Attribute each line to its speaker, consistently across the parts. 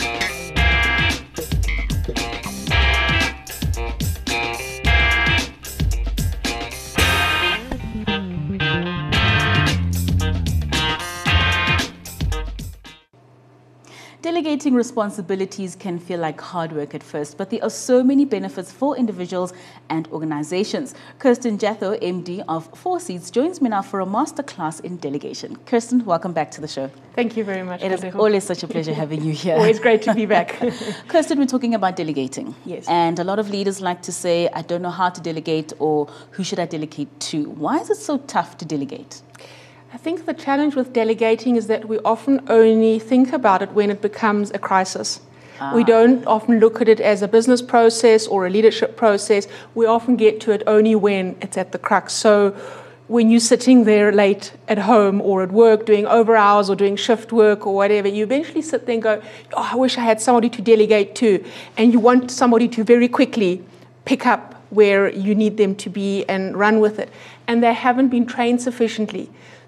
Speaker 1: Delegating responsibilities can feel like hard work at first, but there are so many benefits for individuals and organizations. Kirsten Jatho, MD of Four Seats, joins me now for a masterclass in delegation. Kirsten, welcome back to the show.
Speaker 2: Thank you very much.
Speaker 1: It is always such a pleasure having you here.
Speaker 2: Always great to be back.
Speaker 1: Kirsten, we're talking about delegating.
Speaker 2: Yes.
Speaker 1: And a lot of leaders like to say, I don't know how to delegate, or who should I delegate to? Why is it so tough to delegate?
Speaker 2: I think the challenge with delegating is that we often only think about it when it becomes a crisis. We don't often look at it as a business process or a leadership process. We often get to it only when it's at the crux. So when you're sitting there late at home or at work doing over hours or doing shift work or whatever, you eventually sit there and go, oh, I wish I had somebody to delegate to. And you want somebody to very quickly pick up where you need them to be and run with it. And they haven't been trained sufficiently.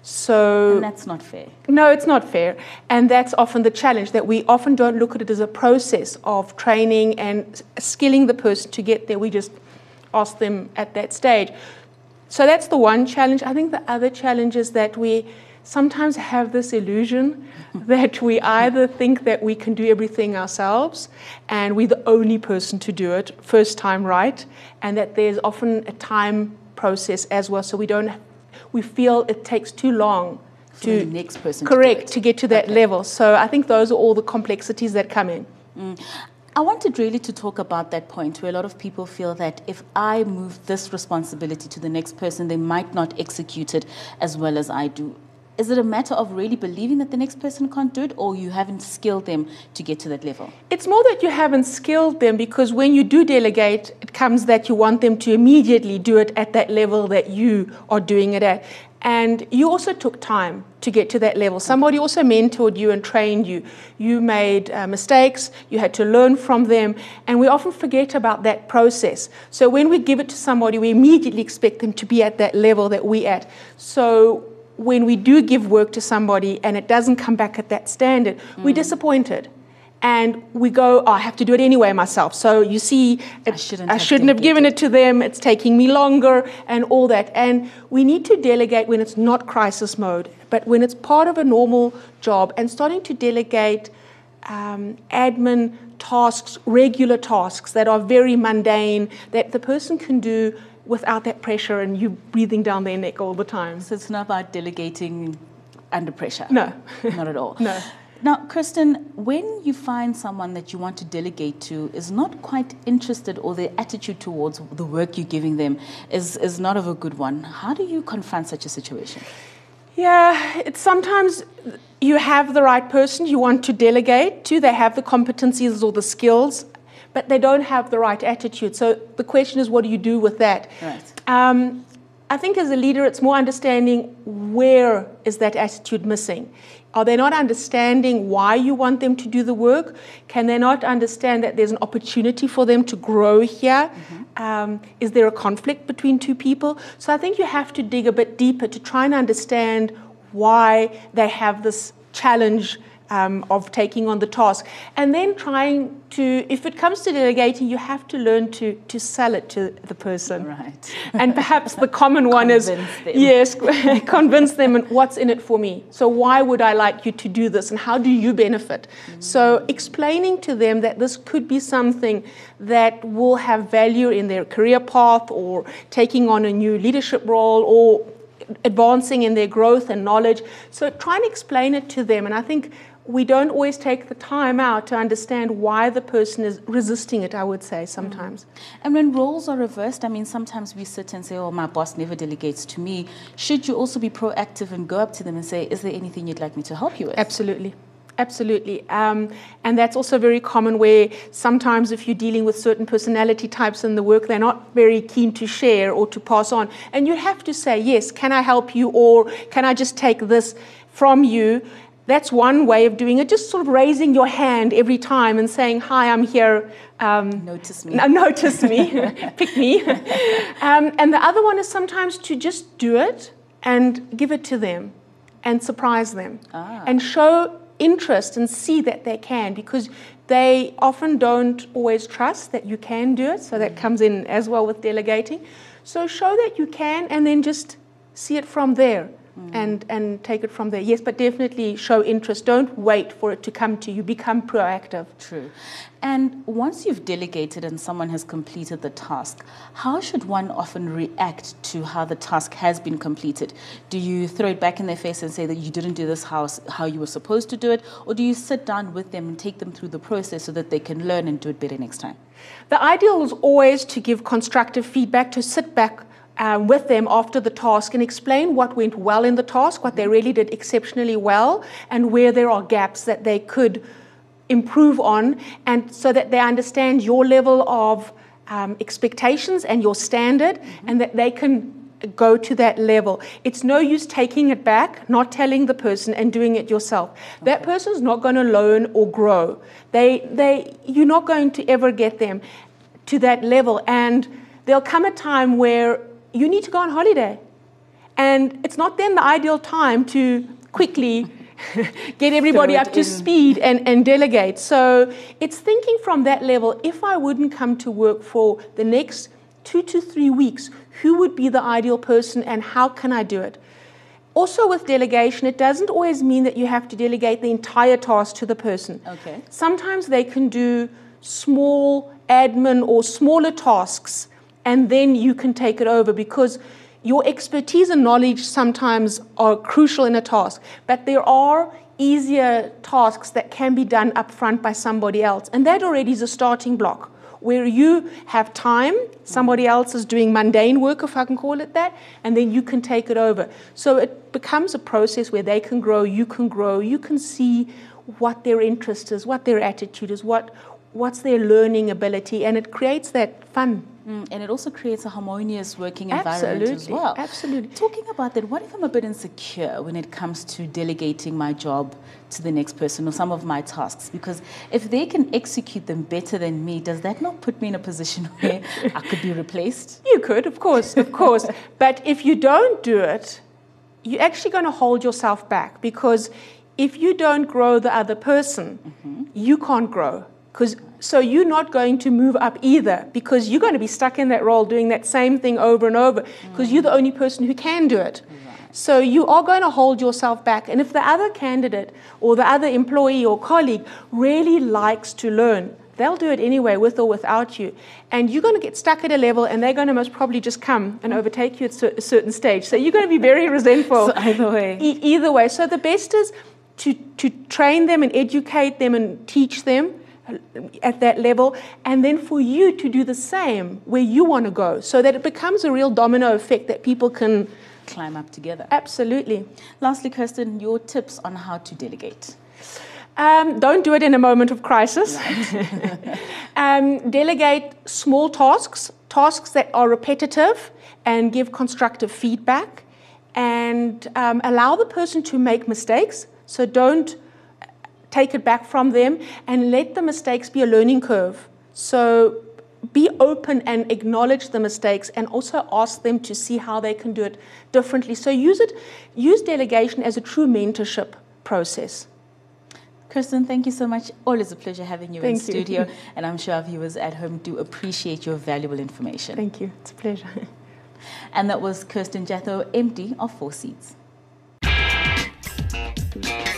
Speaker 1: And that's not fair.
Speaker 2: No, it's not fair. And that's often the challenge, that we often don't look at it as a process of training and skilling the person to get there. We just ask them at that stage. So that's the one challenge. I think the other challenge is that we sometimes have this illusion that we either think that we can do everything ourselves and we're the only person to do it first time right, and that there's often a time process as well. So we feel it takes too long
Speaker 1: for the next person
Speaker 2: to get to that level. So I think those are all the complexities that come in.
Speaker 1: I wanted really to talk about that point where a lot of people feel that if I move this responsibility to the next person, they might not execute it as well as I do. Is it a matter of really believing that the next person can't do it, or you haven't skilled them to get to that level?
Speaker 2: It's more that you haven't skilled them, because when you do delegate, it comes that you want them to immediately do it at that level that you are doing it at. And you also took time to get to that level. Somebody also mentored you and trained you. You made mistakes, you had to learn from them, and we often forget about that process. So when we give it to somebody, we immediately expect them to be at that level that we're at. So when we do give work to somebody and it doesn't come back at that standard, we're disappointed. And we go, oh, I have to do it anyway myself. So you see, I shouldn't have given it to them. It's taking me longer and all that. And we need to delegate when it's not crisis mode, but when it's part of a normal job, and starting to delegate admin tasks, regular tasks that are very mundane, that the person can do without that pressure and you breathing down their neck all the time.
Speaker 1: So it's not about delegating under pressure?
Speaker 2: No.
Speaker 1: Not at all?
Speaker 2: No.
Speaker 1: Now, Kirsten, when you find someone that you want to delegate to is not quite interested, or their attitude towards the work you're giving them is not of a good one, how do you confront such a situation?
Speaker 2: Yeah, it's sometimes you have the right person you want to delegate to, they have the competencies or the skills, but they don't have the right attitude. So the question is, what do you do with that?
Speaker 1: Right.
Speaker 2: I think as a leader, it's more understanding where is that attitude missing. Are they not understanding why you want them to do the work? Can they not understand that there's an opportunity for them to grow here? Is there a conflict between two people? So I think you have to dig a bit deeper to try and understand why they have this challenge of taking on the task. And then trying to, if it comes to delegating, you have to learn to sell it to the person.
Speaker 1: Right.
Speaker 2: And perhaps the common one is, yes, convince them, and what's in it for me? So why would I like you to do this, and how do you benefit? So explaining to them that this could be something that will have value in their career path, or taking on a new leadership role, or advancing in their growth and knowledge. So try and explain it to them. And I think we don't always take the time out to understand why the person is resisting it, I would say, sometimes.
Speaker 1: And when roles are reversed, I mean, sometimes we sit and say, oh, my boss never delegates to me. Should you also be proactive and go up to them and say, is there anything you'd like me to help you with?
Speaker 2: Absolutely. Absolutely. And that's also very common, where sometimes if you're dealing with certain personality types in the work, they're not very keen to share or to pass on. And you have to say, yes, can I help you, or can I just take this from you? That's one way of doing it, just sort of raising your hand every time and saying, hi, I'm here.
Speaker 1: Notice me.
Speaker 2: Notice me. Pick me. And the other one is sometimes to just do it and give it to them and surprise them and show interest and see that they can, because they often don't always trust that you can do it. So that comes in as well with delegating. So show that you can, and then just see it from there. And take it from there. Yes, but definitely show interest. Don't wait for it to come to you. Become proactive.
Speaker 1: True. And once you've delegated and someone has completed the task, how should one often react to how the task has been completed? Do you throw it back in their face and say that you didn't do this how you were supposed to do it? Or do you sit down with them and take them through the process so that they can learn and do it better next time?
Speaker 2: The ideal is always to give constructive feedback, to sit back with them after the task and explain what went well in the task, what they really did exceptionally well, and where there are gaps that they could improve on, and so that they understand your level of expectations and your standard, and that they can go to that level. It's no use taking it back, not telling the person, and doing it yourself. Okay. That person's not going to learn or grow. You're not going to ever get them to that level, and there'll come a time where you need to go on holiday. And it's not then the ideal time to quickly get everybody up to speed and delegate. So it's thinking from that level, if I wouldn't come to work for the next 2 to 3 weeks, who would be the ideal person and how can I do it? Also with delegation, it doesn't always mean that you have to delegate the entire task to the person.
Speaker 1: Okay.
Speaker 2: Sometimes they can do small admin or smaller tasks, and then you can take it over, because your expertise and knowledge sometimes are crucial in a task. But there are easier tasks that can be done up front by somebody else. And that already is a starting block, where you have time, somebody else is doing mundane work, if I can call it that, and then you can take it over. So it becomes a process where they can grow, you can see what their interest is, what their attitude is, what's their learning ability, and it creates that fun.
Speaker 1: And it also creates a harmonious working environment as well.
Speaker 2: Absolutely.
Speaker 1: Talking about that, what if I'm a bit insecure when it comes to delegating my job to the next person or some of my tasks? Because if they can execute them better than me, does that not put me in a position where I could be replaced?
Speaker 2: You could, of course. But if you don't do it, you're actually going to hold yourself back, because if you don't grow the other person, you can't grow. So you're not going to move up either, because you're going to be stuck in that role doing that same thing over and over, because you're the only person who can do it. Right. So you are going to hold yourself back. And if the other candidate or the other employee or colleague really likes to learn, they'll do it anyway, with or without you. And you're going to get stuck at a level, and they're going to most probably just come and overtake you at a certain stage. So you're going to be very resentful.
Speaker 1: So either way.
Speaker 2: Either way. So the best is to train them and educate them and teach them at that level, and then for you to do the same where you want to go, so that it becomes a real domino effect that people can
Speaker 1: climb up together.
Speaker 2: Absolutely.
Speaker 1: Lastly, Kirsten, your tips on how to delegate.
Speaker 2: Don't do it in a moment of crisis.
Speaker 1: Right.
Speaker 2: Delegate small tasks that are repetitive, and give constructive feedback, and allow the person to make mistakes. So don't take it back from them, and let the mistakes be a learning curve. So be open and acknowledge the mistakes, and also ask them to see how they can do it differently. So use delegation as a true mentorship process.
Speaker 1: Kirsten, thank you so much. Always a pleasure having you in studio.
Speaker 2: Thank you.
Speaker 1: And I'm sure our viewers at home do appreciate your valuable information.
Speaker 2: Thank you. It's a pleasure.
Speaker 1: And that was Kirsten Jatho, MD of 4 Seeds.